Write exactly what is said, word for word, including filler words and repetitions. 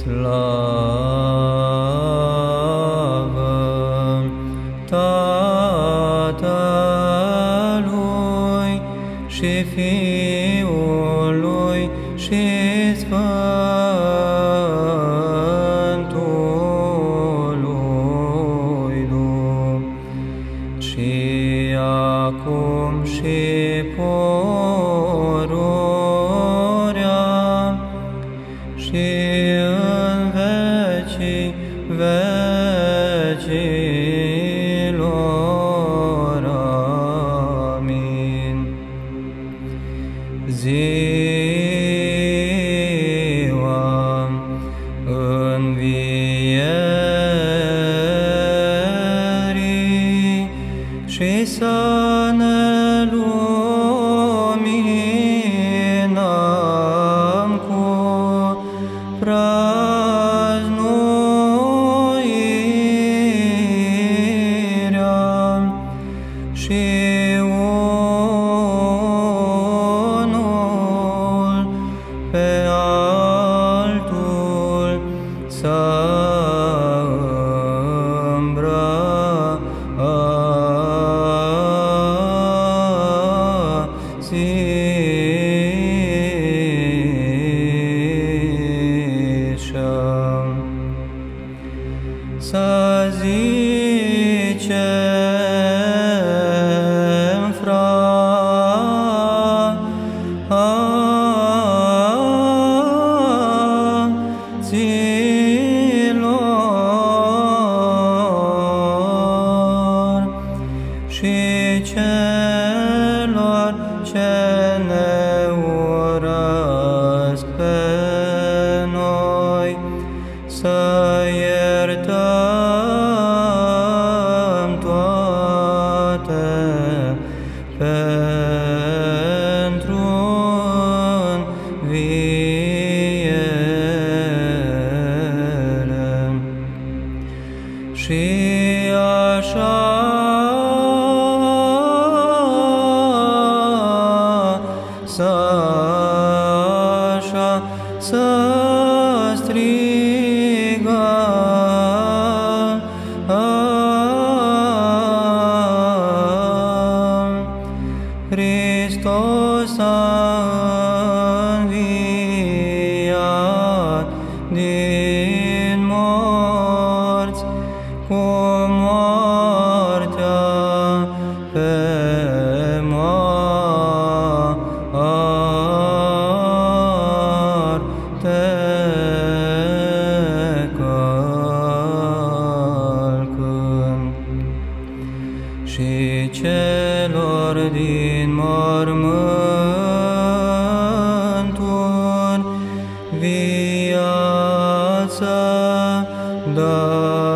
Slavă Tatălui și Fiului și Sfântului Duh, și acum și pururea și în vecii vecilor. Amin. Ziua învierii și să ne luminăm cu praznuirea și unul pe altul să îmbrățișăm. Să zicem, fraților, și celor ce ne urăsc pe noi, să iertăm toate pentru înviere. Și așa să așa să strigăm, Hristos a înviat din morți, cu moartea pe moarte călcând, și celor din mormânturi viață dă.